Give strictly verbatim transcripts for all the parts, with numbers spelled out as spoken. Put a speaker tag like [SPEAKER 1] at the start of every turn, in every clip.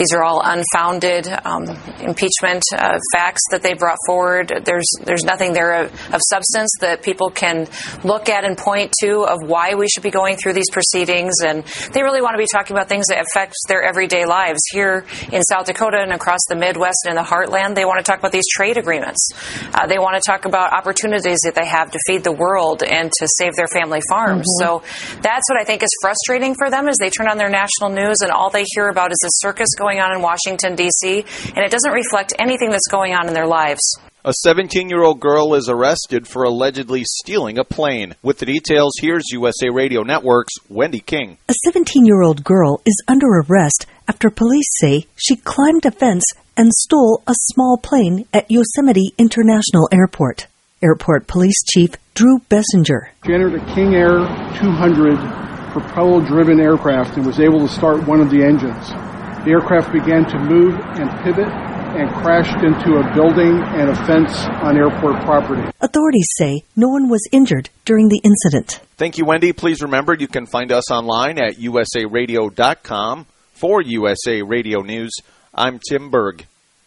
[SPEAKER 1] These are all unfounded um, impeachment uh, facts that they brought forward. There's there's nothing there of, of substance that people can look at and point to of why we should be going through these proceedings. And they really want to be talking about things that affect their everyday lives. Here in South Dakota and across the Midwest and in the Heartland, they want to talk about these trade agreements. Uh, they want to talk about opportunities that they have to feed the world and to save their family farms. Mm-hmm. So that's what I think is frustrating for them, is they turn on their national news and all they hear about is the circus going on in Washington, D C, and it doesn't reflect anything that's going on in their lives.
[SPEAKER 2] A seventeen-year-old girl is arrested for allegedly stealing a plane. With the details, here's U S A Radio Network's Wendy King.
[SPEAKER 3] A seventeen-year-old girl is under arrest after police say she climbed a fence and stole a small plane at Yosemite International Airport. Airport Police Chief Drew Bessinger.
[SPEAKER 4] She entered a King Air two hundred propeller-driven aircraft and was able to start one of the engines. The aircraft began to move and pivot and crashed into a building and a fence on airport property.
[SPEAKER 3] Authorities say no one was injured during the incident.
[SPEAKER 2] Thank you, Wendy. Please remember you can find us online at U S A radio dot com. For U S A Radio News, I'm Tim Berg.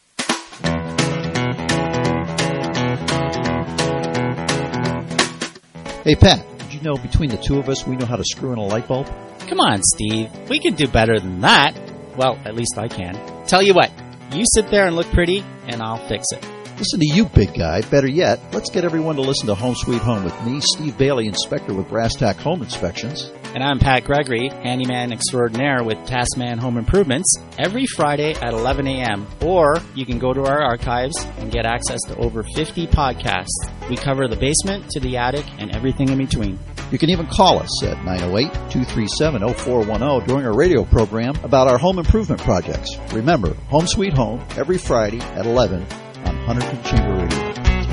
[SPEAKER 5] Hey, Pat, did you know between the two of us we know how to screw in a light bulb?
[SPEAKER 6] Come on, Steve. We can do better than that. Well, at least I can. Tell you what. You sit there and look pretty, and I'll fix it.
[SPEAKER 5] Listen to you, big guy. Better yet, let's get everyone to listen to Home Sweet Home with me, Steve Bailey, inspector with Brass Tack Home Inspections.
[SPEAKER 6] And I'm Pat Gregory, handyman extraordinaire with Taskman Home Improvements, every Friday at eleven a.m. Or you can go to our archives and get access to over fifty podcasts. We cover the basement to the attic and everything in between.
[SPEAKER 5] You can even call us at nine oh eight, two three seven, oh four one oh during our radio program about our home improvement projects. Remember, Home Sweet Home, every Friday at eleven on Hunterton Chamber Radio.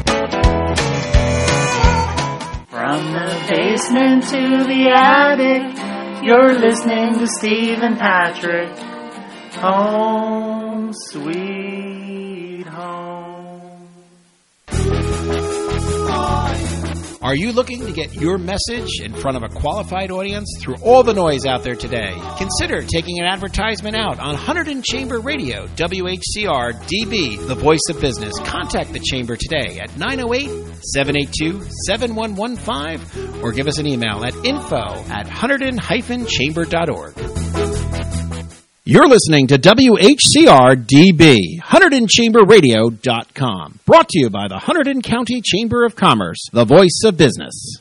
[SPEAKER 7] From the basement to the attic, you're listening to Steve and Patrick. Home Sweet Home.
[SPEAKER 8] Are you looking to get your message in front of a qualified audience through all the noise out there today? Consider taking an advertisement out on Hunterton Chamber Radio, W H C R D B, the voice of business. Contact the Chamber today at nine oh eight, seven eight two, seven one one five or give us an email at info at hunterton dash chamber dot org. You're listening to W H C R D B, Hunterton Chamber Radio dot com. Brought to you by the Hunterton County Chamber of Commerce, the voice of business.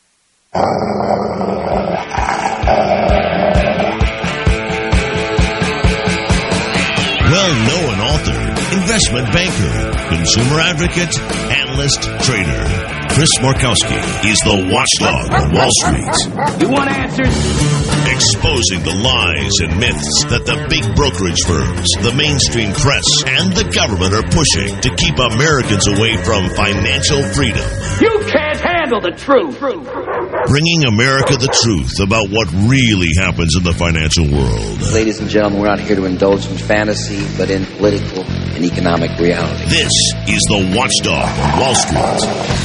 [SPEAKER 9] Well-known author, investment banker, consumer advocate, analyst, trader. Chris Markowski is the watchdog on Wall Street.
[SPEAKER 10] You want answers?
[SPEAKER 9] Exposing the lies and myths that the big brokerage firms, the mainstream press, and the government are pushing to keep Americans away from financial freedom.
[SPEAKER 10] You can't handle the truth.
[SPEAKER 9] Bringing America the truth about what really happens in the financial world.
[SPEAKER 11] Ladies and gentlemen, we're not here to indulge in fantasy, but in political and economic reality.
[SPEAKER 9] This is the Watchdog on Wall Street.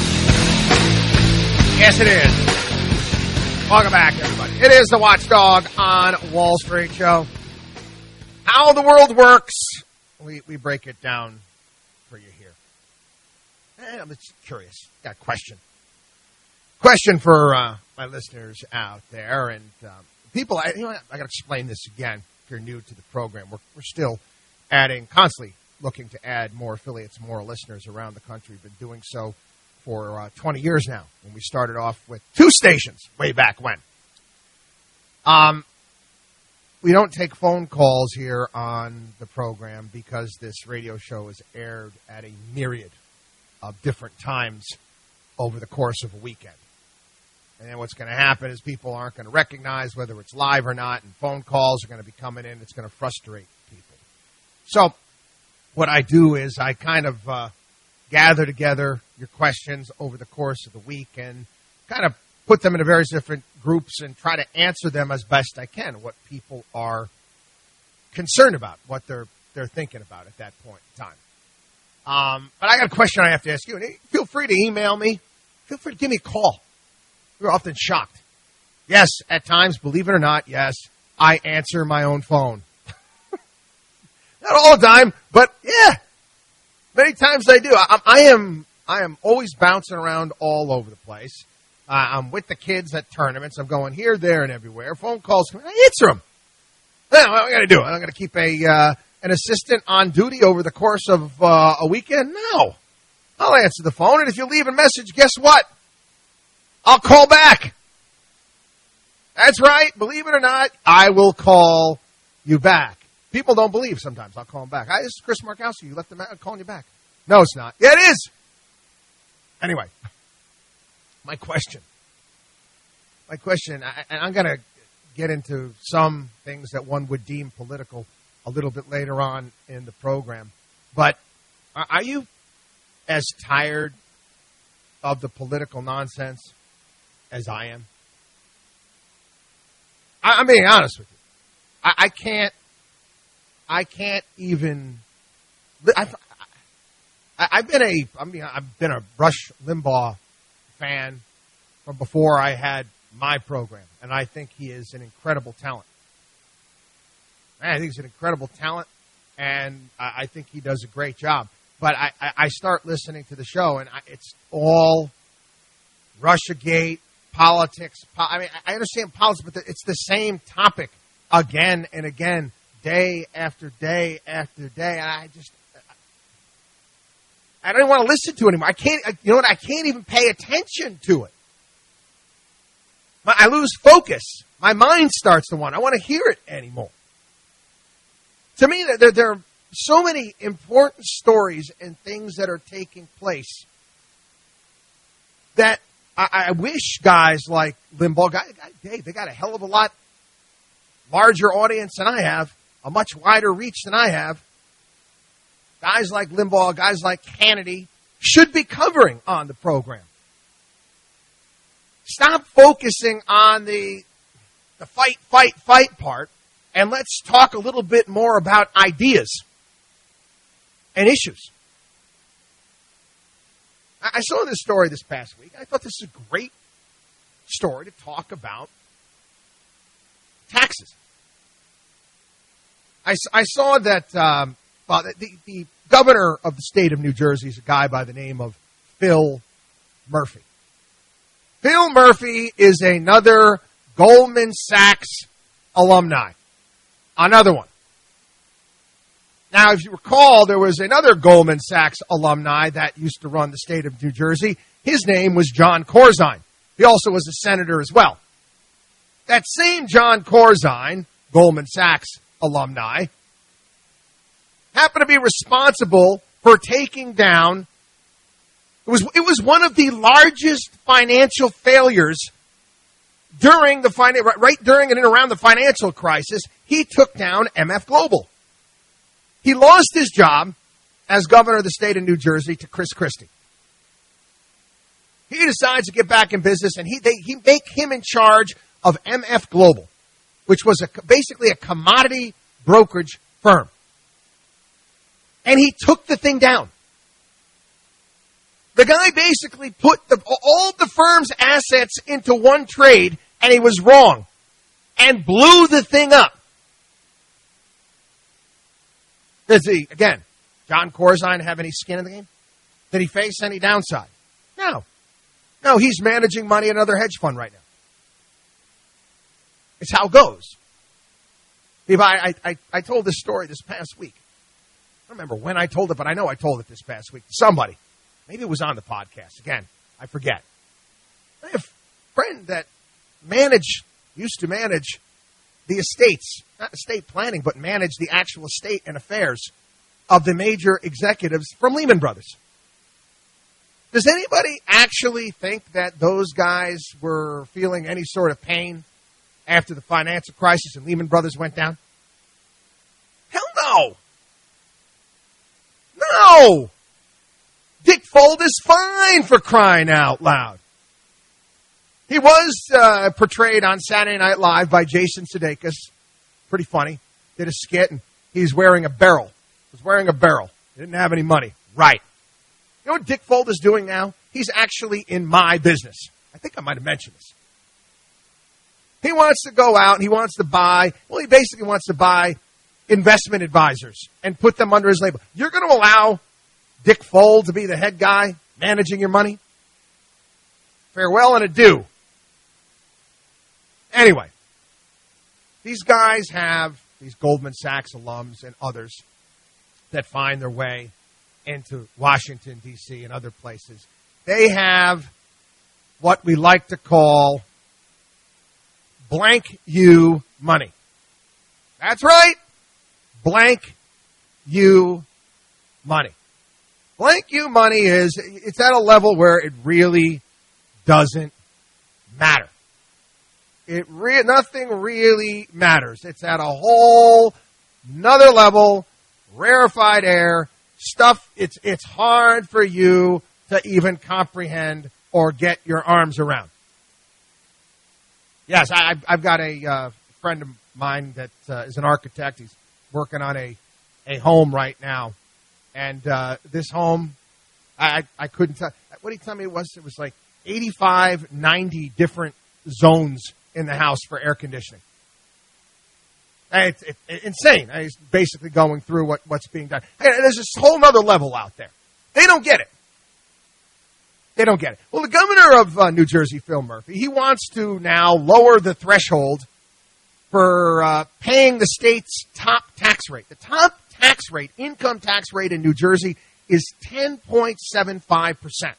[SPEAKER 12] Yes, it is. Welcome back, everybody. It is the Watchdog on Wall Street show. How the world works, we we break it down for you here. And I'm just curious. Got a question. Question for uh, my listeners out there and um, people. I, you know, I got to explain this again. If you're new to the program, we're we're still adding, constantly looking to add more affiliates, more listeners around the country. We've been doing so for uh, twenty years now, when we started off with two stations way back when. Um, we don't take phone calls here on the program because this radio show is aired at a myriad of different times over the course of a weekend. And then what's going to happen is people aren't going to recognize whether it's live or not, and phone calls are going to be coming in. It's going to frustrate people. So what I do is I kind of uh, gather together your questions over the course of the week and kind of put them into various different groups and try to answer them as best I can, what people are concerned about, what they're they're thinking about at that point in time. Um, but I got a question I have to ask you. And feel free to email me. Feel free to give me a call. We're often shocked. Yes, at times, believe it or not, yes, I answer my own phone. Not all the time, but yeah, many times I do. I, I am I am always bouncing around all over the place. Uh, I'm with the kids at tournaments. I'm going here, there, and everywhere. Phone calls come in. I answer them. Now, what am I going to do? I'm going to keep a uh, an assistant on duty over the course of uh, a weekend? No. I'll answer the phone, and if you leave a message, guess what? I'll call back. That's right. Believe it or not, I will call you back. People don't believe sometimes. I'll call them back. Hi, this is Chris Markowski. You left the I'm calling you back. No, it's not. Yeah, it is. Anyway, my question. My question, I, and I'm going to get into some things that one would deem political a little bit later on in the program. But are you as tired of the political nonsense as I am? I, I'm being honest with you. I, I can't, I can't even, I've, I, I've been a, I mean, I've been a Rush Limbaugh fan from before I had my program, and I think he is an incredible talent. Man, I think he's an incredible talent, and I, I think he does a great job. But I, I, I start listening to the show, and I, it's all Russiagate, politics. Po- I mean, I understand politics, but it's the same topic again and again, day after day after day. And I just, I don't want to listen to it anymore. I can't, you know what? I can't even pay attention to it. I lose focus. My mind starts to wander. I want to hear it anymore. To me, there, there are so many important stories and things that are taking place that I, I wish guys like Limbaugh, guy, guy, Dave, they got a hell of a lot larger audience than I have, a much wider reach than I have. Guys like Limbaugh, guys like Hannity should be covering on the program. Stop focusing on the the fight, fight, fight part, and let's talk a little bit more about ideas and issues. I saw this story this past week. I thought this is a great story to talk about taxes. I, I saw that um, well, the, the governor of the state of New Jersey is a guy by the name of Phil Murphy. Phil Murphy is another Goldman Sachs alumni. Another one. Now, if you recall, there was another Goldman Sachs alumni that used to run the state of New Jersey. His name was John Corzine. He also was a senator as well. That same John Corzine, Goldman Sachs alumni, happened to be responsible for taking down It was it was one of the largest financial failures during the right during and around the financial crisis. He took down M F Global. He lost his job as governor of the state of New Jersey to Chris Christie. He decides to get back in business, and he they he make him in charge of M F Global, which was a, basically a commodity brokerage firm. And he took the thing down. The guy basically put the, all the firm's assets into one trade, and he was wrong, and blew the thing up. Does he, again, John Corzine have any skin in the game? Did he face any downside? No. No, he's managing money in another hedge fund right now. It's how it goes. I, I, I told this story this past week. I don't remember when I told it, but I know I told it this past week to somebody. Maybe it was on the podcast. Again, I forget. I have a friend that managed, used to manage the estates, not estate planning, but manage the actual estate and affairs of the major executives from Lehman Brothers. Does anybody actually think that those guys were feeling any sort of pain after the financial crisis and Lehman Brothers went down? Hell no. No. Dick Fold is fine, for crying out loud. He was uh, portrayed on Saturday Night Live by Jason Sudeikis. Pretty funny. Did a skit, and he's wearing a barrel. He was wearing a barrel. He didn't have any money. Right. You know what Dick Fold is doing now? He's actually in my business. I think I might have mentioned this. He wants to go out and he wants to buy, well, he basically wants to buy investment advisors and put them under his label. You're going to allow Dick Fuld to be the head guy managing your money? Farewell and adieu. Anyway, these guys have, these Goldman Sachs alums and others that find their way into Washington, D C and other places. They have what we like to call blank you money. That's right. Blank you money. Blank you money is, it's at a level where it really doesn't matter. It re- nothing really matters. It's at a whole another level, rarefied air, stuff it's it's hard for you to even comprehend or get your arms around. Yes, I, I've got a uh, friend of mine that uh, is an architect. He's working on a, a home right now. And uh, this home, I, I couldn't tell. What did he tell me it was? It was like eighty-five, ninety different zones in the house for air conditioning. It's it, it, insane. He's basically going through what, what's being done. And there's this whole other level out there. They don't get it. They don't get it. Well, the governor of uh, New Jersey, Phil Murphy, he wants to now lower the threshold for uh, paying the state's top tax rate. The top tax rate, income tax rate in New Jersey is ten point seven five percent.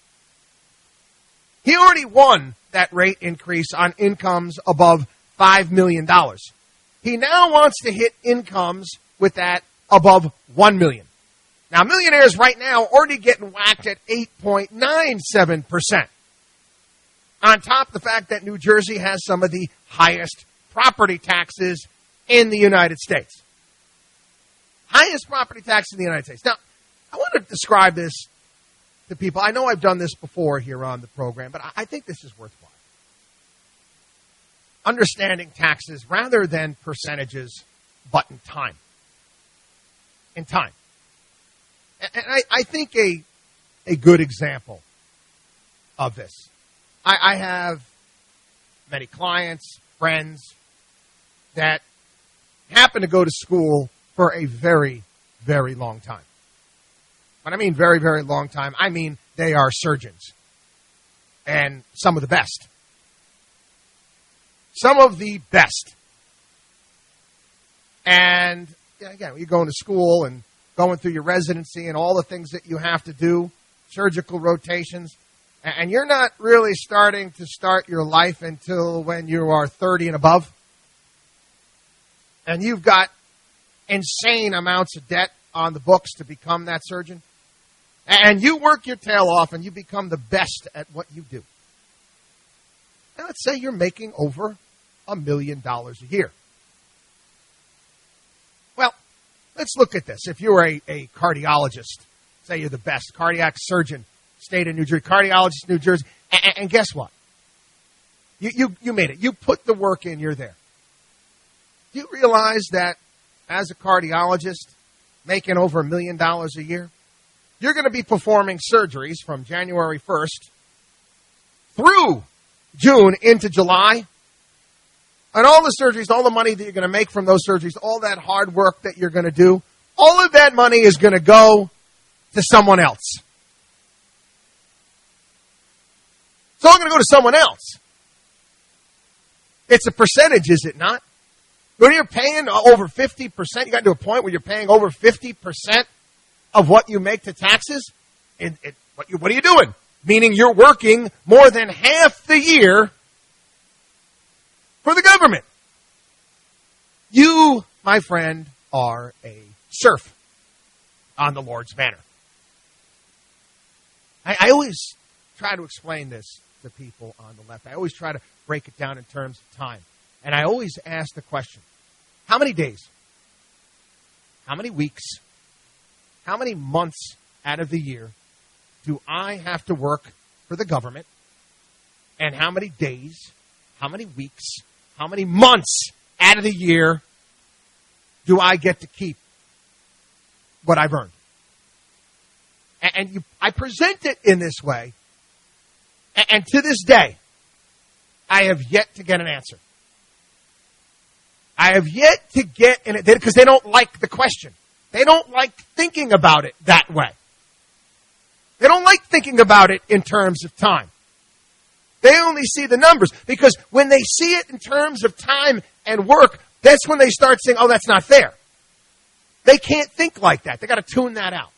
[SPEAKER 12] He already won that rate increase on incomes above five million dollars. He now wants to hit incomes with that above one million dollars. Now, millionaires right now already getting whacked at eight point nine seven percent. On top of the fact that New Jersey has some of the highest property taxes in the United States. Highest property tax in the United States. Now, I want to describe this to people. I know I've done this before here on the program, but I think this is worthwhile. Understanding taxes rather than percentages, but in time. In time. And I, I think a, a good example of this. I, I have many clients, friends that happen to go to school for a very, very long time. When I mean very, very long time, I mean they are surgeons. And some of the best. Some of the best. And again, you're going to school and going through your residency and all the things that you have to do, surgical rotations, and you're not really starting to start your life until when you are thirty and above. And you've got insane amounts of debt on the books to become that surgeon. And you work your tail off and you become the best at what you do. And let's say you're making over a million dollars a year. Well, let's look at this. If you're a, a cardiologist, say you're the best cardiac surgeon, state of New Jersey, cardiologist, New Jersey, and, and guess what? You, you, you made it. You put the work in, you're there. Do you realize that as a cardiologist, making over a million dollars a year, you're going to be performing surgeries from January first through June into July. And all the surgeries, all the money that you're going to make from those surgeries, all that hard work that you're going to do, all of that money is going to go to someone else. It's all going to go to someone else. It's a percentage, is it not? When you're paying over fifty percent, you got to a point where you're paying over fifty percent of what you make to taxes. And it, what, you, what are you doing? Meaning you're working more than half the year for the government. You, my friend, are a serf on the Lord's manor. I, I always try to explain this to people on the left. I always try to break it down in terms of time. And I always ask the question, how many days, how many weeks, how many months out of the year do I have to work for the government? And how many days, how many weeks, how many months out of the year do I get to keep what I've earned? And you, I present it in this way. And to this day, I have yet to get an answer. I have yet to get in it because they don't like the question. They don't like thinking about it that way. They don't like thinking about it in terms of time. They only see the numbers because when they see it in terms of time and work, that's when they start saying, oh, that's not fair. They can't think like that. They got to tune that out.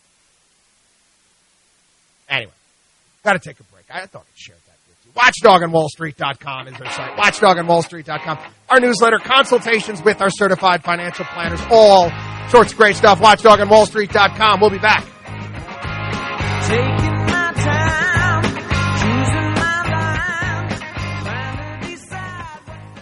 [SPEAKER 12] Anyway, got to take a break. I thought I'd share that with you. watchdog on wall street dot com is our site. watchdog on wall street dot com. Our newsletter, consultations with our certified financial planners, all sorts of great stuff. watchdog on wall street dot com. We'll be back.
[SPEAKER 13] Taking my time, choosing my line, trying to decide.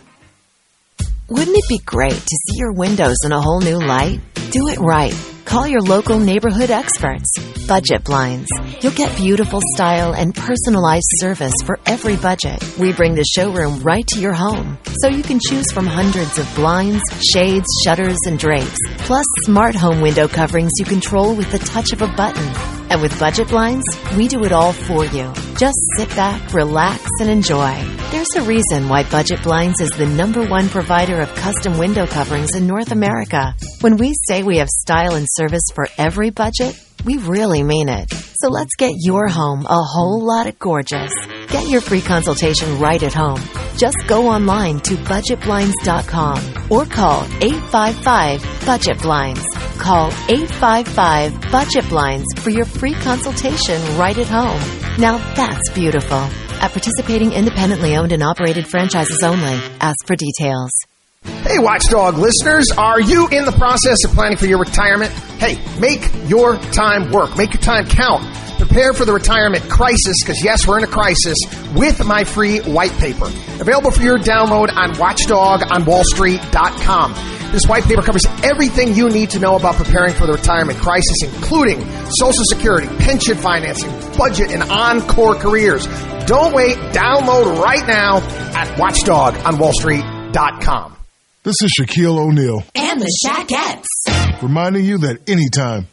[SPEAKER 14] Wouldn't it be great to see your windows in a whole new light? Do it right. Call your local neighborhood experts. Budget Blinds. You'll get beautiful style and personalized service for every budget. We bring the showroom right to your home, so you can choose from hundreds of blinds, shades, shutters, and drapes, plus smart home window coverings you control with the touch of a button. And with Budget Blinds, we do it all for you. Just sit back, relax, and enjoy. There's a reason why Budget Blinds is the number one provider of custom window coverings in North America. When we say we have style and service for every budget, we really mean it. So let's get your home a whole lot of gorgeous. Get your free consultation right at home. Just go online to budget blinds dot com or call eight five five budget blinds. Call eight five five budget blinds for your free consultation right at home. Now that's beautiful. At participating independently owned and operated franchises only. Ask for details.
[SPEAKER 12] Hey, Watchdog listeners, are you in the process of planning for your retirement? Hey, make your time work. Make your time count. Prepare for the retirement crisis, because yes, we're in a crisis, with my free white paper. Available for your download on watchdog on wall street dot com. This white paper covers everything you need to know about preparing for the retirement crisis, including Social Security, pension financing, budget, and encore careers. Don't wait. Download right now at watchdog on wall street dot com.
[SPEAKER 15] This is Shaquille O'Neal.
[SPEAKER 16] And the Shaquettes.
[SPEAKER 15] Reminding you that anytime.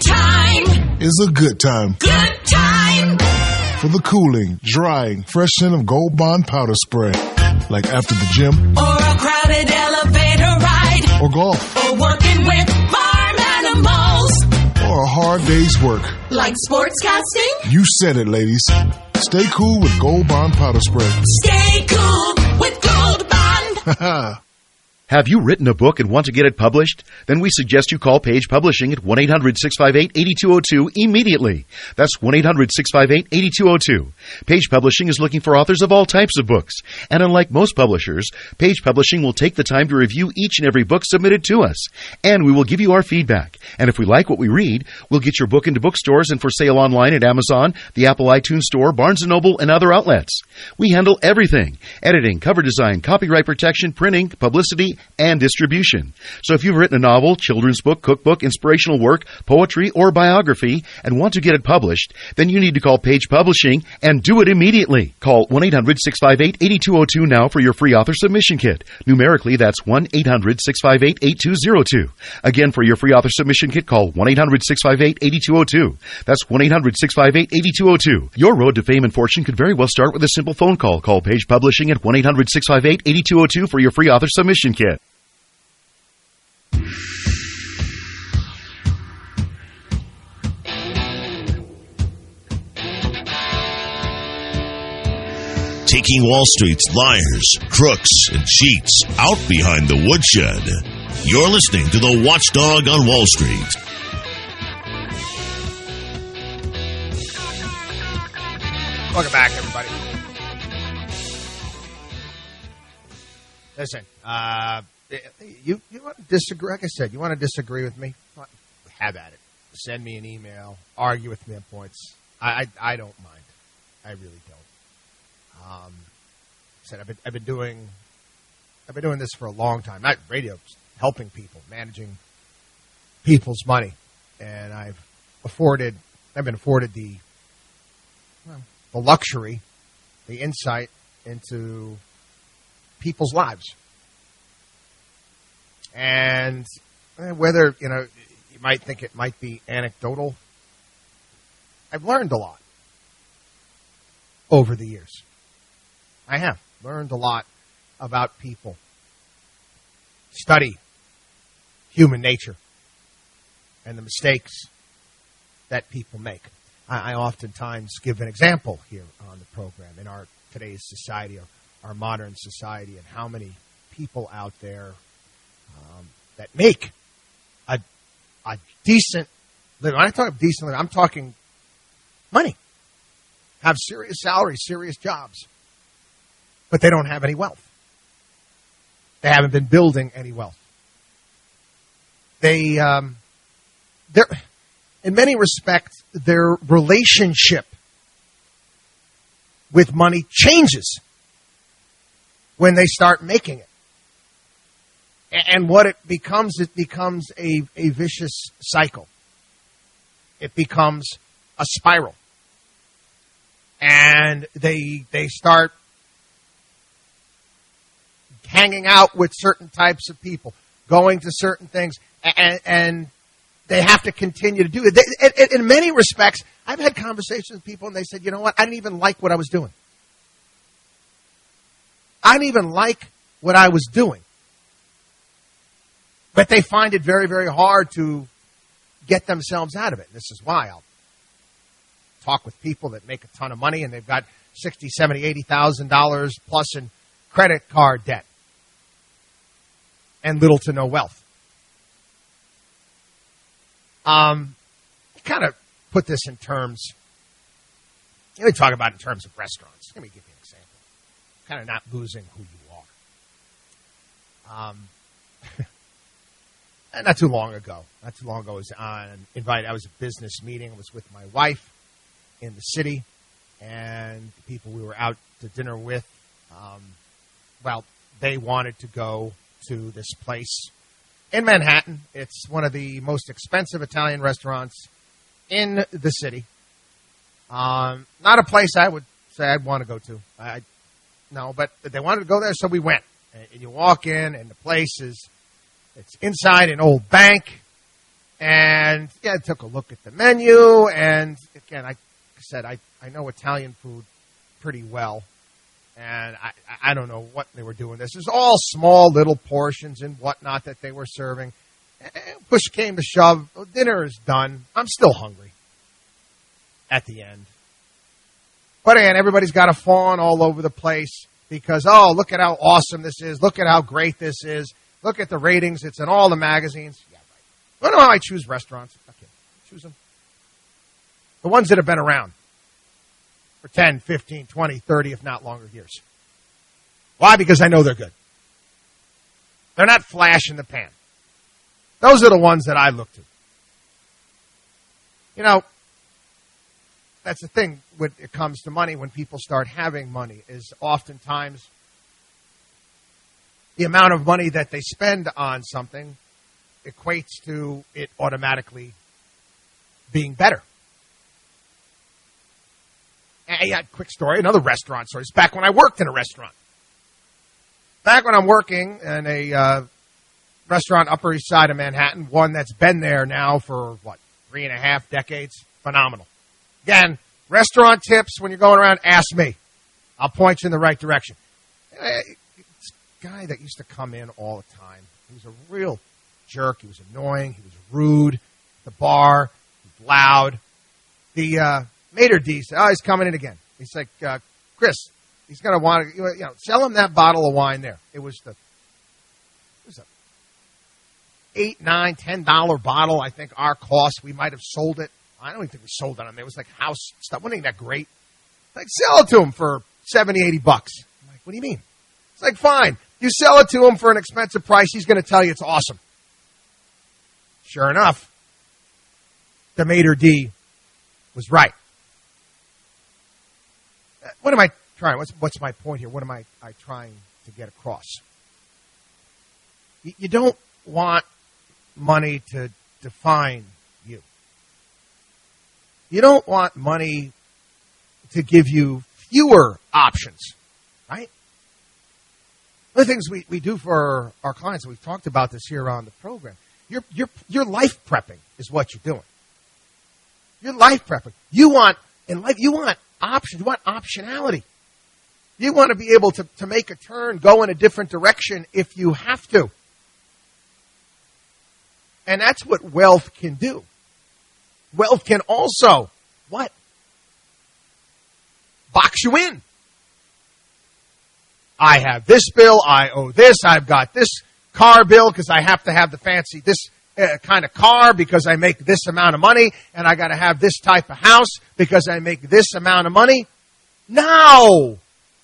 [SPEAKER 16] Anytime.
[SPEAKER 15] Is a good time.
[SPEAKER 16] Good time.
[SPEAKER 15] For the cooling, drying, fresh scent of Gold Bond powder spray. Like after the gym.
[SPEAKER 16] Or a crowded elevator ride.
[SPEAKER 15] Or golf.
[SPEAKER 16] Or working with farm animals.
[SPEAKER 15] Or a hard day's work.
[SPEAKER 16] Like sportscasting.
[SPEAKER 15] You said it, ladies. Stay cool with Gold Bond powder spray.
[SPEAKER 16] Stay cool with Gold Bond.
[SPEAKER 17] Have you written a book and want to get it published? Then we suggest you call Page Publishing at one eight hundred six five eight eight two zero two immediately. That's one eight hundred six five eight eight two zero two. Page Publishing is looking for authors of all types of books. And unlike most publishers, Page Publishing will take the time to review each and every book submitted to us. And we will give you our feedback. And if we like what we read, we'll get your book into bookstores and for sale online at Amazon, the Apple iTunes Store, Barnes and Noble, and other outlets. We handle everything: editing, cover design, copyright protection, printing, publicity, and distribution. So if you've written a novel, children's book, cookbook, inspirational work, poetry, or biography and want to get it published, then you need to call Page Publishing and do it immediately. Call one eight hundred six five eight eight two zero two now for your free author submission kit. Numerically, that's one eight hundred six five eight eight two zero two. Again, for your free author submission kit, call one eight hundred six five eight eight two zero two. That's one eight hundred six five eight eight two zero two. Your road to fame and fortune could very well start with a simple phone call. Call Page Publishing at one eight hundred six five eight eight two zero two for your free author submission kit.
[SPEAKER 9] Taking Wall Street's liars, crooks, and cheats out behind the woodshed. You're listening to the Watchdog on Wall Street.
[SPEAKER 12] Welcome back, everybody. Listen, uh, you, you want to disagree? Like I said, you want to disagree with me? Have at it. Send me an email. Argue with me on points. I, I, I don't mind. I really don't. Um, said I've been, I've been doing, I've been doing this for a long time. Not radio, helping people, managing people's money, and I've afforded, I've been afforded the, well, the luxury, the insight into people's lives, and whether you know, you might think it might be anecdotal. I've learned a lot over the years. I have learned a lot about people. study human nature and the mistakes that people make. I, I oftentimes give an example here on the program in our today's society, our, our modern society, and how many people out there um, that make a, a decent living. When I talk decent living, I'm talking money, have serious salaries, serious jobs, but they don't have any wealth. They haven't been building any wealth. They, um, they're, in many respects, their relationship with money changes when they start making it. And what it becomes, it becomes a, a vicious cycle. It becomes a spiral. And they they start hanging out with certain types of people, going to certain things, and, and they have to continue to do it. They, in many respects, I've had conversations with people, and they said, you know what, I didn't even like what I was doing. I didn't even like what I was doing. But they find it very, very hard to get themselves out of it. This is why I'll talk with people that make a ton of money, and they've got sixty, seventy, eighty thousand dollars plus in credit card debt and little to no wealth. Um, kind of put this in terms, let me talk about it in terms of restaurants. Let me give you an example. Kind of not losing who you are. Um, not too long ago, not too long ago, I was on, invited, I was at a business meeting. I was with my wife in the city, and the people we were out to dinner with, um, well, they wanted to go to this place in Manhattan. It's one of the most expensive Italian restaurants in the city. Um, not a place I would say I'd want to go to. I, no, but they wanted to go there, so we went. And you walk in, and the place is, it's inside an old bank. And, yeah, I took a look at the menu, and, again, I said, I, I know Italian food pretty well. And I, I don't know what they were doing. This is all small little portions and whatnot that they were serving. And push came to shove. Dinner is done. I'm still hungry at the end. But again, everybody's got a fawn all over the place because, oh, look at how awesome this is. Look at how great this is. Look at the ratings. It's in all the magazines. Yeah, right. I don't know how I choose restaurants. Okay, choose them. The ones that have been around for ten, fifteen, twenty, thirty, if not longer years. Why? Because I know they're good. They're not flash in the pan. Those are the ones that I look to. You know, that's the thing when it comes to money, when people start having money, is oftentimes the amount of money that they spend on something equates to it automatically being better. And yeah, quick story, another restaurant story. It's back when I worked in a restaurant. Back when I'm working in a uh, restaurant Upper East Side of Manhattan, one that's been there now for, what, three and a half decades? Phenomenal. Again, restaurant tips, when you're going around, ask me. I'll point you in the right direction. This guy that used to come in all the time, he was a real jerk. He was annoying. He was rude at the bar. He was loud. The uh, maitre d' said, oh, he's coming in again. He's like, uh, Chris, he's going to want to, you know, sell him that bottle of wine there. It was the, it was a eight, nine, ten dollar bottle. I think our cost, we might have sold it. I don't even think we sold it on there. It was like house stuff. Wasn't even that great. Like, sell it to him for seventy, eighty bucks. I'm like, what do you mean? It's like, fine. You sell it to him for an expensive price, he's going to tell you it's awesome. Sure enough, the maitre d' was right. What am I trying? What's, what's my point here? What am I, I trying to get across? You, you don't want money to define you. You don't want money to give you fewer options, right? One of the things we, we do for our clients, and we've talked about this here on the program, you're, you're, you're life prepping is what you're doing. You're life prepping. You want, in life, you want options. You want optionality. You want to be able to, to make a turn, go in a different direction if you have to. And that's what wealth can do. Wealth can also, what? Box you in. I have this bill, I owe this, I've got this car bill because I have to have the fancy, this uh, kind of car because I make this amount of money, and I got to have this type of house because I make this amount of money. No.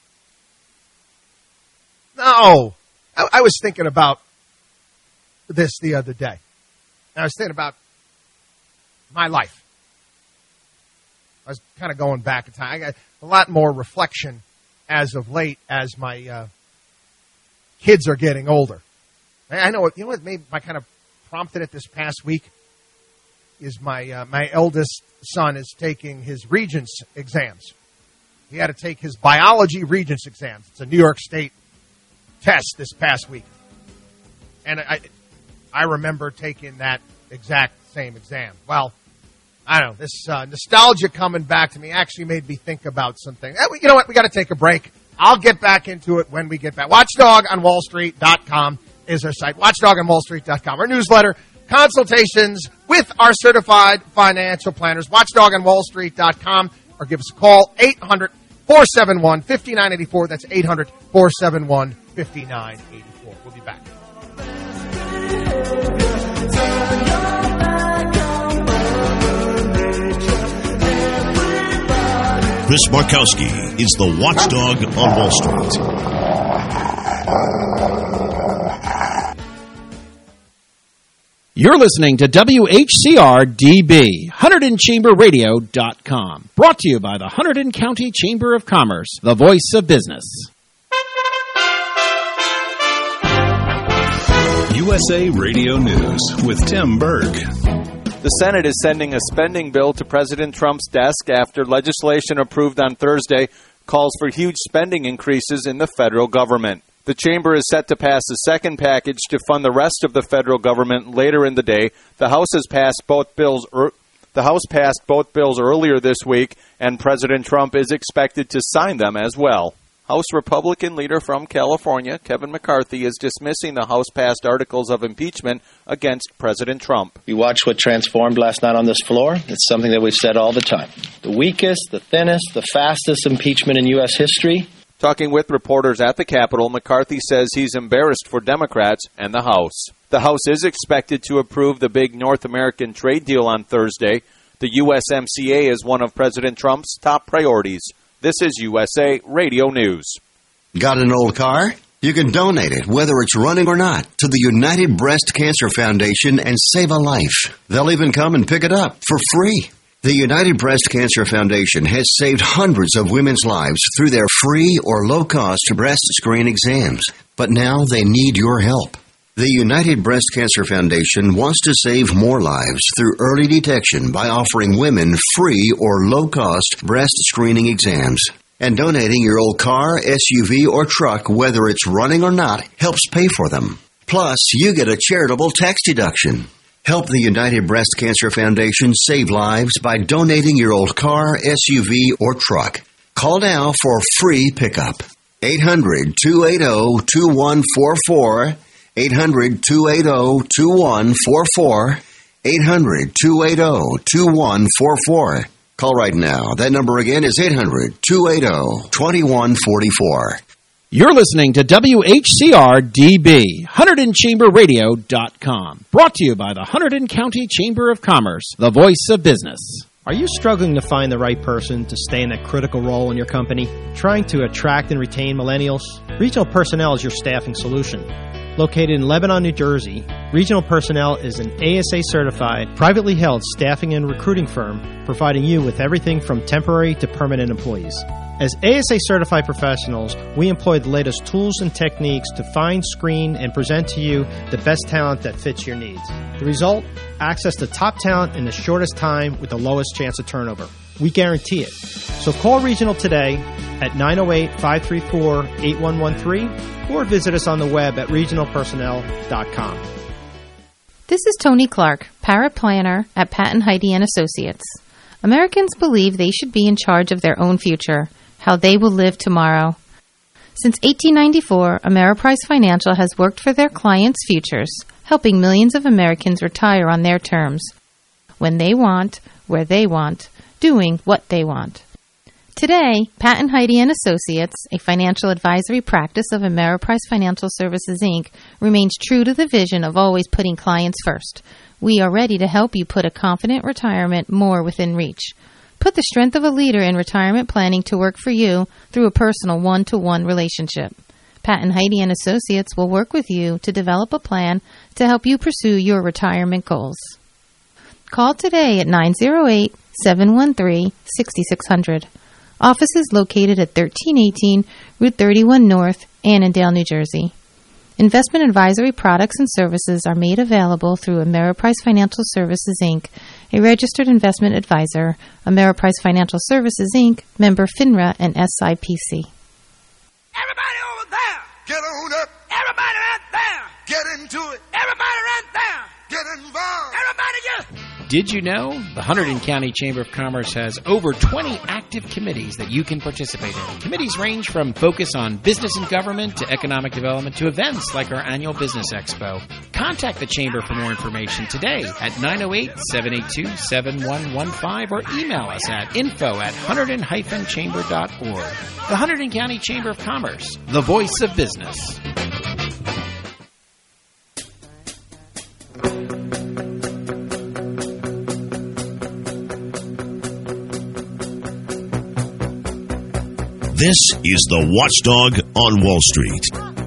[SPEAKER 12] No. I, I was thinking about this the other day. I was thinking about my life. I was kind of going back in time. I got a lot more reflection as of late as my uh, kids are getting older. I know, you know what made my kind of prompted it this past week is my uh, my eldest son is taking his Regents exams. He had to take his biology Regents exams. It's a New York State test this past week. And I I remember taking that exact same exam. Well, I don't know, this uh, nostalgia coming back to me actually made me think about something. You know what? We got to take a break. I'll get back into it when we get back. watchdog on wall street dot com is our site. watchdog on wall street dot com. Our newsletter, consultations with our certified financial planners. watchdog on wall street dot com, or give us a call, eight hundred, four seven one, five nine eight four. That's eight hundred, four seven one, five nine eight four. We'll be back.
[SPEAKER 9] Chris Markowski is the watchdog on Wall Street.
[SPEAKER 8] You're listening to W H C R D B, Hunterdon Chamber Radio dot com. Brought to you by the Hunterdon County Chamber of Commerce, the voice of business.
[SPEAKER 18] U S A Radio News with Tim Berg.
[SPEAKER 2] The Senate is sending a spending bill to President Trump's desk after legislation approved on Thursday calls for huge spending increases in the federal government. The chamber is set to pass a second package to fund the rest of the federal government later in the day. The House has passed both bills. Er- the House passed both bills earlier this week, and President Trump is expected to sign them as well. House Republican leader from California, Kevin McCarthy, is dismissing the House-passed articles of impeachment against President Trump.
[SPEAKER 19] You watched what transformed last night on this floor. It's something that we've said all the time. The weakest, the thinnest, the fastest impeachment in U S history.
[SPEAKER 2] Talking with reporters at the Capitol, McCarthy says he's embarrassed for Democrats and the House. The House is expected to approve the big North American trade deal on Thursday. The U S M C A is one of President Trump's top priorities. This is U S A Radio News.
[SPEAKER 20] Got an old car? You can donate it, whether it's running or not, to the United Breast Cancer Foundation and save a life. They'll even come and pick it up for free. The United Breast Cancer Foundation has saved hundreds of women's lives through their free or low-cost breast screen exams. But now they need your help. The United Breast Cancer Foundation wants to save more lives through early detection by offering women free or low-cost breast screening exams. And donating your old car, S U V, or truck, whether it's running or not, helps pay for them. Plus, you get a charitable tax deduction. Help the United Breast Cancer Foundation save lives by donating your old car, S U V, or truck. Call now for free pickup. eight hundred, two eight zero, two one four four. eight hundred, two eight zero, two one four four. eight hundred, two eight zero, two one four four. Call right now. That number again is eight hundred, two eight zero, two one four four.
[SPEAKER 8] You're listening to W H C R D B, Hunterdon Chamber Radio dot com. Brought to you by the Hunterdon County Chamber of Commerce, the voice of business.
[SPEAKER 21] Are you struggling to find the right person to stay in a critical role in your company? Trying to attract and retain millennials? Regional Personnel is your staffing solution. Located in Lebanon, New Jersey, Regional Personnel is an A S A-certified, privately held staffing and recruiting firm providing you with everything from temporary to permanent employees. As A S A-certified professionals, we employ the latest tools and techniques to find, screen, and present to you the best talent that fits your needs. The result? Access to top talent in the shortest time with the lowest chance of turnover. We guarantee it. So call Regional today at nine oh eight, five three four, eight one one three or visit us on the web at regional personnel dot com.
[SPEAKER 22] This is Tony Clark, paraplanner at Patton Heidi and Associates. Americans believe they should be in charge of their own future, how they will live tomorrow. Since eighteen ninety-four, Ameriprise Financial has worked for their clients' futures helping millions of Americans retire on their terms, when they want, where they want, doing what they want. Today, Pat and Heidi and Associates, a financial advisory practice of Ameriprise Financial Services, Incorporated, remains true to the vision of always putting clients first. We are ready to help you put a confident retirement more within reach. Put the strength of a leader in retirement planning to work for you through a personal one-to-one relationship. Pat and Heidi and Associates will work with you to develop a plan to help you pursue your retirement goals. Call today at nine oh eight, seven one three, six six zero zero. Office is located at thirteen eighteen Route thirty-one North, Annandale, New Jersey. Investment advisory products and services are made available through Ameriprise Financial Services, Incorporated, a registered investment advisor. Ameriprise Financial Services, Incorporated, member FINRA and S I P C.
[SPEAKER 13] Everybody over there. Get on up. Everybody right there. Get into it. Everybody right there. Get involved. Everybody just...
[SPEAKER 8] Did you know the Hunterdon County Chamber of Commerce has over twenty active committees that you can participate in? Committees range from focus on business and government to economic development to events like our annual Business Expo. Contact the Chamber for more information today at nine oh eight, seven eight two, seven one one five or email us at info at hunterdon dash chamber dot org. The Hunterdon County Chamber of Commerce, the voice of business.
[SPEAKER 9] This is the Watchdog on Wall Street.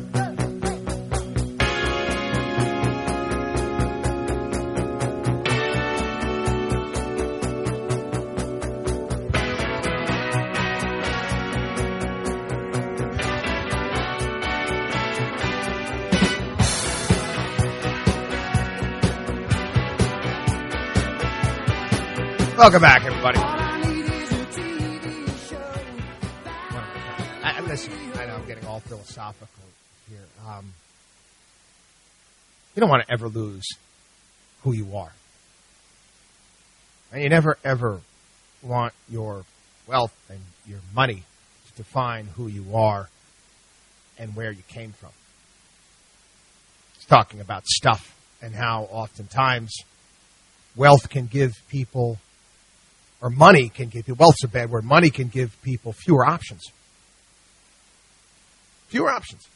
[SPEAKER 12] Welcome back, everybody. I, listen, I know I'm getting all philosophical here. Um, you don't want to ever lose who you are. And you never, ever want your wealth and your money to define who you are and where you came from. It's talking about stuff and how oftentimes wealth can give people, or money can give people, wealth's a bad word, money can give people fewer options. Fewer options.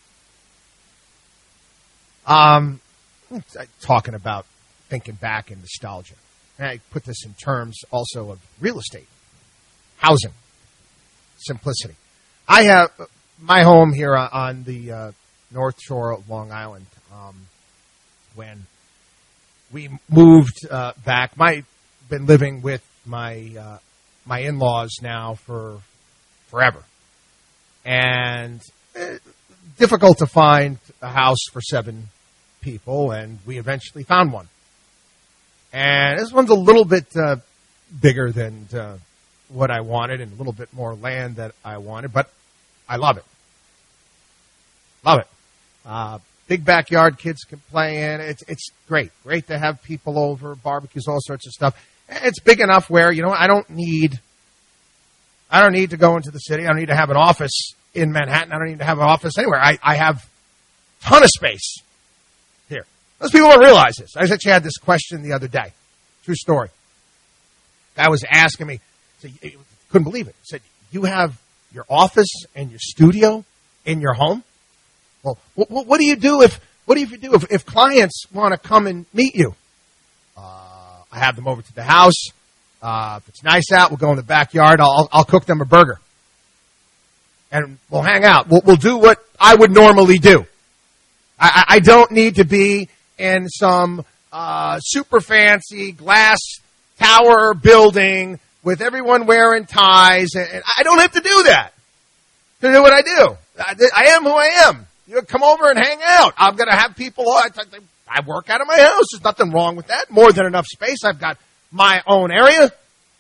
[SPEAKER 12] Um, talking about thinking back in nostalgia. And I put this in terms also of real estate, housing, simplicity. I have my home here on the uh, North Shore of Long Island. Um, when we moved uh, back, my been living with my uh, my in-laws now for forever, and uh, difficult to find a house for seven people, and we eventually found one. And this one's a little bit uh, bigger than uh, what I wanted, and a little bit more land that I wanted, but I love it. Love it. Uh, big backyard, kids can play in. It's it's great. Great to have people over, barbecues, all sorts of stuff. It's big enough where, you know, I don't need, I don't need to go into the city. I don't need to have an office in Manhattan. I don't need to have an office anywhere. I, I have a ton of space here. Those people don't realize this. I actually had this question the other day. True story. Guy was asking me, said, couldn't believe it. He said, you have your office and your studio in your home? Well, what, what do you do if, what do you do if, if clients want to come and meet you? I have them over to the house. Uh, if it's nice out, we'll go in the backyard. I'll, I'll cook them a burger. And we'll hang out. We'll, we'll do what I would normally do. I, I don't need to be in some uh, super fancy glass tower building with everyone wearing ties. And, and I don't have to do that to do what I do. I, I am who I am. You come over and hang out. I'm going to have people. I, I work out of my house. There's nothing wrong with that. More than enough space. I've got my own area.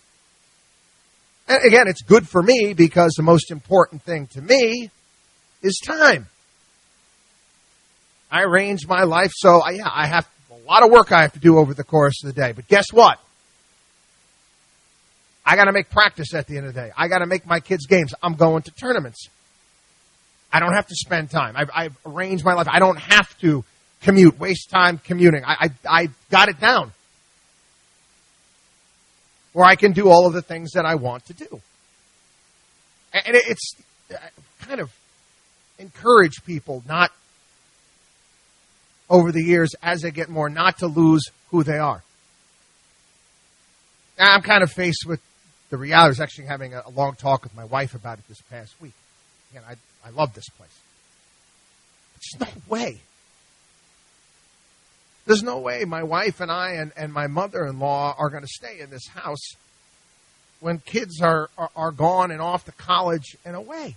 [SPEAKER 12] And again, it's good for me because the most important thing to me is time. I arrange my life so I, yeah, I have a lot of work I have to do over the course of the day. But guess what? I got to make practice at the end of the day. I got to make my kids' games. I'm going to tournaments. I don't have to spend time. I've, I've arranged my life. I don't have to commute, waste time commuting. I, I, I got it down. Where I can do all of the things that I want to do. And it's kind of encourage people not, over the years, as they get more, not to lose who they are. I'm kind of faced with the reality. I was actually having a long talk with my wife about it this past week. Again, I, I love this place. There's no way. There's no way my wife and I and, and my mother-in-law are going to stay in this house when kids are, are, are gone and off to college and away.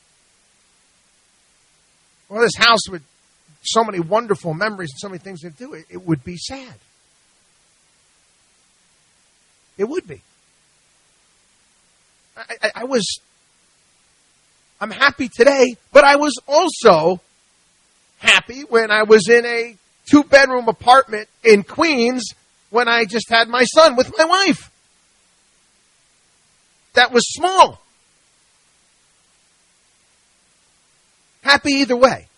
[SPEAKER 12] Well, this house with so many wonderful memories and so many things to do, it, it would be sad. It would be. I, I, I was, I'm happy today, but I was also happy when I was in a two-bedroom apartment in Queens when I just had my son with my wife. That was small. Happy either way.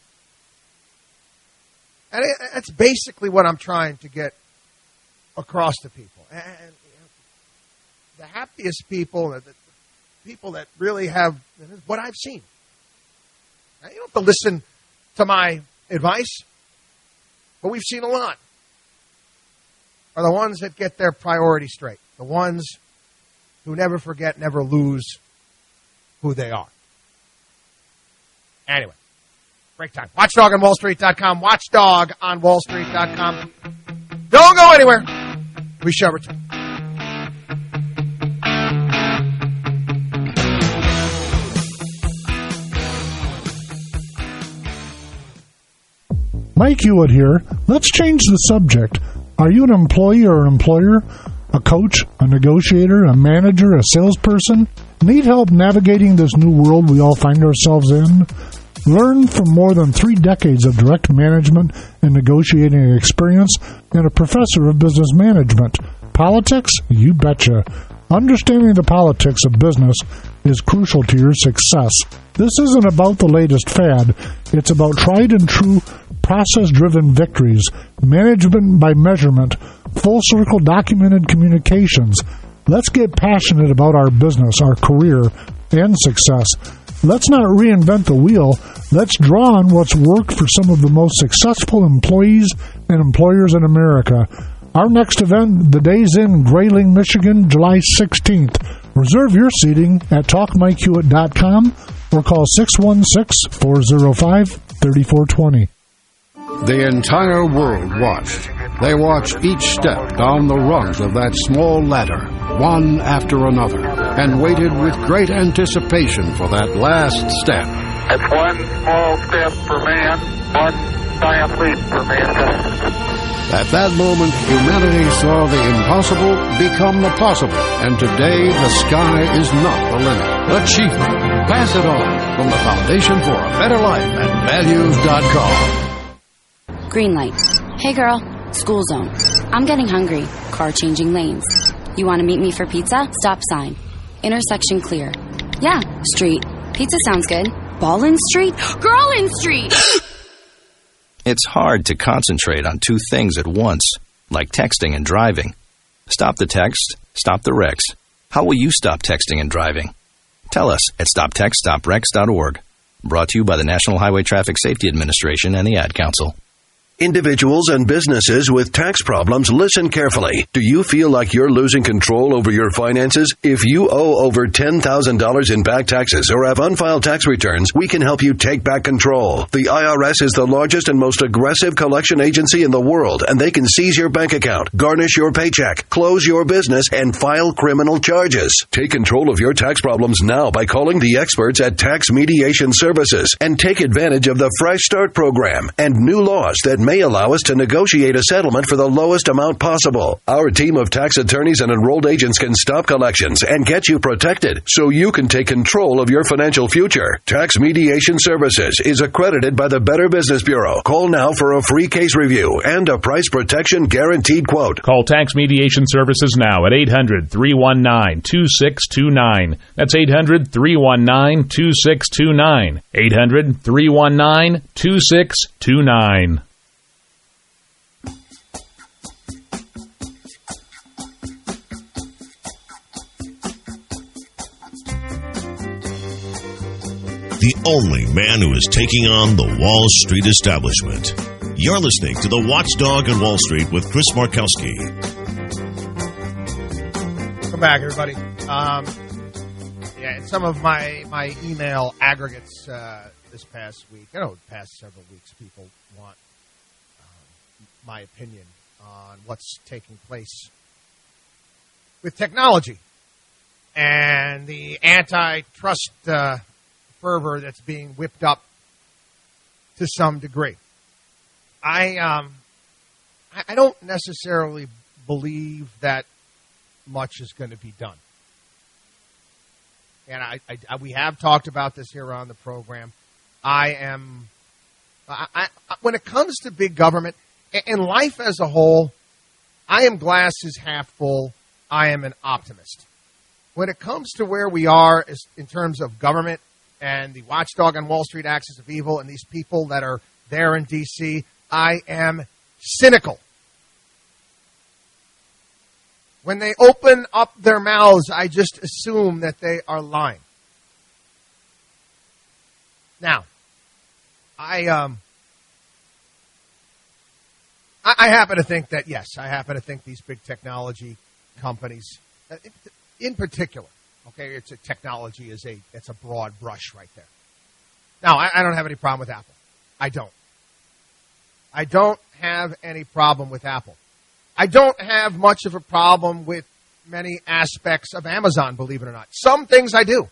[SPEAKER 12] And it, that's basically what I'm trying to get across to people. And you know, the happiest people, the people that really have what I've seen. Now, you don't have to listen to my advice, but we've seen a lot, are the ones that get their priorities straight. The ones who never forget, never lose who they are. Anyway, break time. Watchdog on Wall Street dot com. Watchdog on Wall Street dot com. Don't go anywhere. We shall return.
[SPEAKER 15] Mike Hewitt here. Let's change the subject. Are you an employee or an employer? A coach, a negotiator, a manager, a salesperson? Need help navigating this new world we all find ourselves in? Learn from more than three decades of direct management and negotiating experience and a professor of business management. Politics? You betcha. Understanding the politics of business is crucial to your success. This isn't about the latest fad. It's about tried and true process-driven victories, management by measurement, full-circle documented communications. Let's get passionate about our business, our career, and success. Let's not reinvent the wheel. Let's draw on what's worked for some of the most successful employees and employers in America. Our next event, The Days Inn, Grayling, Michigan, July sixteenth. Reserve your seating at talk mike hewitt dot com or call six one six, four zero five, three four two zero.
[SPEAKER 1] The entire world watched. They watched each step down the rungs of that small ladder, one after another, and waited with great anticipation for that last step.
[SPEAKER 4] It's one small step for man, one giant leap for mankind.
[SPEAKER 1] At that moment, humanity saw the impossible become the possible, and today the sky is not the limit. Achievement. Pass it on from the Foundation for a Better Life at values dot com.
[SPEAKER 23] Green light. Hey girl, school zone. I'm getting hungry. Car changing lanes. You want to meet me for pizza? Stop sign. Intersection clear. Yeah, street. Pizza sounds good. Ballin Street? Girlin Street!
[SPEAKER 24] It's hard to concentrate on two things at once, like texting and driving. Stop the text, stop the wrecks. How will you stop texting and driving? Tell us at stop text stop wrecks dot org. Brought to you by the National Highway Traffic Safety Administration and the Ad Council.
[SPEAKER 25] Individuals and businesses with tax problems, listen carefully. Do you feel like you're losing control over your finances? If you owe over ten thousand dollars in back taxes or have unfiled tax returns, we can help you take back control. The I R S is the largest and most aggressive collection agency in the world, and they can seize your bank account, garnish your paycheck, close your business, and file criminal charges. Take control of your tax problems now by calling the experts at Tax Mediation Services and take advantage of the Fresh Start program and new laws that may allow us to negotiate a settlement for the lowest amount possible. Our team of tax attorneys and enrolled agents can stop collections and get you protected so you can take control of your financial future. Tax Mediation Services is accredited by the Better Business Bureau. Call now for a free case review and a price protection guaranteed quote.
[SPEAKER 26] Call Tax Mediation Services now at eight hundred, three one nine, two six two nine. That's eight hundred, three one nine, two six two nine. eight hundred, three one nine, two six two nine.
[SPEAKER 9] the only man who is taking on the Wall Street establishment. You're listening to The Watchdog on Wall Street with Chris Markowski.
[SPEAKER 12] Welcome back, everybody. Um, yeah, in some of my, my email aggregates uh, this past week, I know the past several weeks, people want um, my opinion on what's taking place with technology and the antitrust uh, fervor that's being whipped up to some degree. I um, I don't necessarily believe that much is going to be done. And I, I, we have talked about this here on the program. I am, I, I, when it comes to big government and life as a whole, I am glass is half full. I am an optimist. When it comes to where we are is in terms of government and the watchdog on Wall Street axis of evil and these people that are there in D C, I am cynical. When they open up their mouths, I just assume that they are lying. Now, I um, I, I happen to think that, yes, I happen to think these big technology companies, in particular, okay, it's a technology is a it's a broad brush right there. Now, I, I don't have any problem with Apple. I don't. I don't have any problem with Apple. I don't have much of a problem with many aspects of Amazon, believe it or not. Some things I do.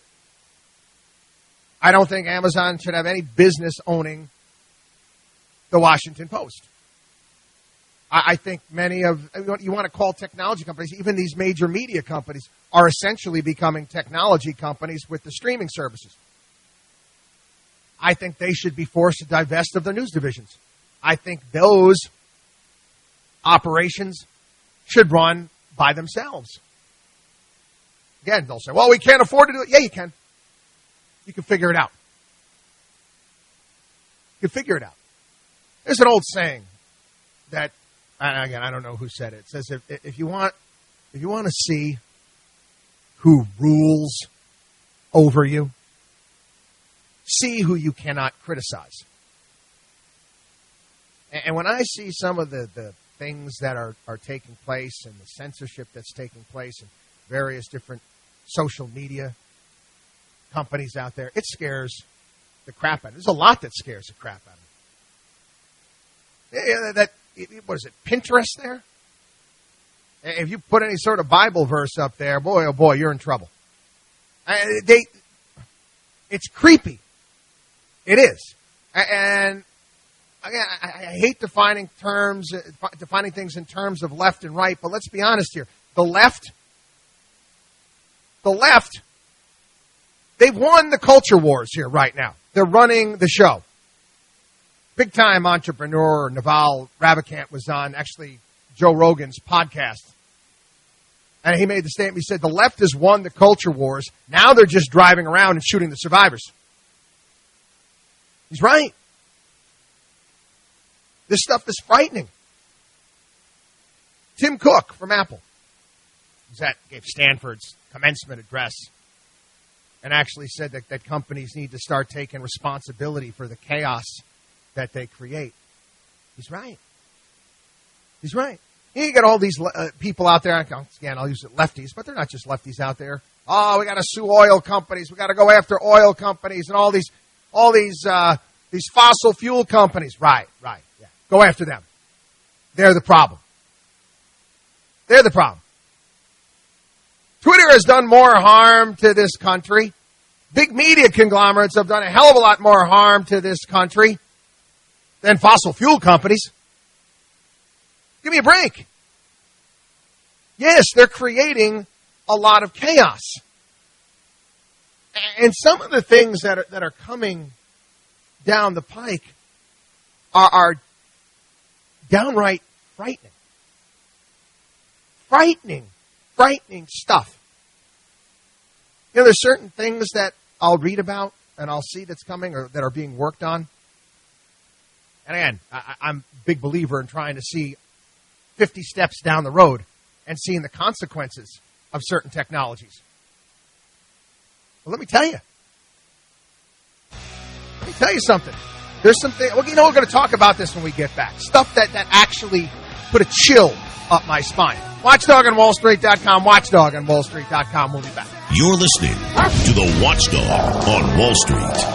[SPEAKER 12] I don't think Amazon should have any business owning the Washington Post. I, I think many of, you want to call technology companies, even these major media companies, are essentially becoming technology companies with the streaming services. I think they should be forced to divest of their news divisions. I think those operations should run by themselves. Again, they'll say, well, we can't afford to do it. Yeah, you can. You can figure it out. You can figure it out. There's an old saying that, and again, I don't know who said it. It says, if, if you want, if you want to see who rules over you, see who you cannot criticize. And when I see some of the, the things that are, are taking place and the censorship that's taking place in various different social media companies out there, it scares the crap out of me. There's a lot that scares the crap out of me. Yeah, that, what is it, Pinterest there? If you put any sort of Bible verse up there, boy, oh boy, you're in trouble. They, it's creepy. It is. And again, I, I hate defining terms, defining things in terms of left and right, but let's be honest here. The left, the left, they've won the culture wars here right now. They're running the show. Big-time entrepreneur Naval Ravikant was on, actually, Joe Rogan's podcast. And he made the statement, he said, the left has won the culture wars. Now they're just driving around and shooting the survivors. He's right. This stuff is frightening. Tim Cook from Apple was at, gave Stanford's commencement address and actually said that, that companies need to start taking responsibility for the chaos that they create. He's right. He's right. You got all these uh, people out there, again, I'll use it lefties, but they're not just lefties out there. Oh, we got to sue oil companies. We got to go after oil companies and all these, all these, uh, these fossil fuel companies. Right, right, yeah. Go after them. They're the problem. They're the problem. Twitter has done more harm to this country. Big media conglomerates have done a hell of a lot more harm to this country than fossil fuel companies. Give me a break. Yes, they're creating a lot of chaos. And some of the things that are, that are coming down the pike are, are downright frightening. Frightening, frightening stuff. You know, there's certain things that I'll read about and I'll see that's coming or that are being worked on. And again, I, I'm a big believer in trying to see fifty steps down the road and seeing the consequences of certain technologies. Well, let me tell you, Let me tell you something. There's something, well, you know, we're going to talk about this when we get back. Stuff that, that actually put a chill up my spine. Watchdog on Wall Street dot com, Watchdog on Wall Street dot com. We'll be back.
[SPEAKER 9] You're listening to the Watchdog on Wall Street.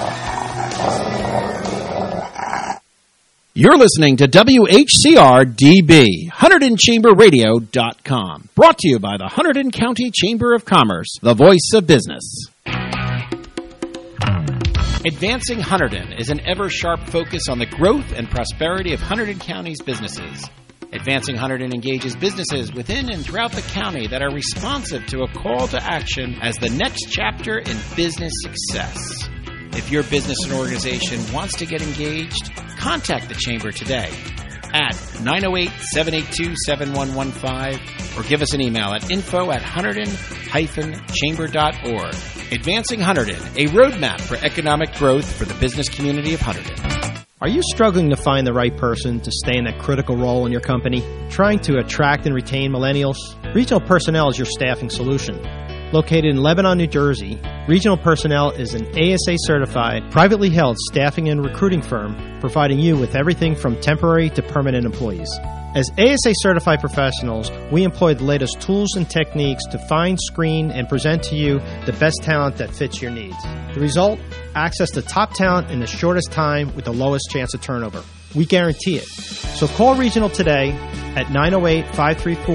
[SPEAKER 8] You're listening to W H C R D B, Hunterdon Chamber Radio dot com. Brought to you by the Hunterdon County Chamber of Commerce, the voice of business. Advancing Hunterdon is an ever-sharp focus on the growth and prosperity of Hunterdon County's businesses. Advancing Hunterdon engages businesses within and throughout the county that are responsive to a call to action as the next chapter in business success. If your business and organization wants to get engaged, contact the Chamber today at nine oh eight, seven eight two, seven one one five or give us an email at info at hunterdon dash chamber dot org. Advancing Hunterdon, a roadmap for economic growth for the business community of Hunterdon.
[SPEAKER 21] Are you struggling to find the right person to stay in that critical role in your company? Trying to attract and retain millennials? Regional Personnel is your staffing solution. Located in Lebanon, New Jersey, Regional Personnel is an A S A-certified, privately held staffing and recruiting firm providing you with everything from temporary to permanent employees. As A S A-certified professionals, we employ the latest tools and techniques to find, screen, and present to you the best talent that fits your needs. The result? Access to top talent in the shortest time with the lowest chance of turnover. We guarantee it. So call Regional today at nine oh eight, five three four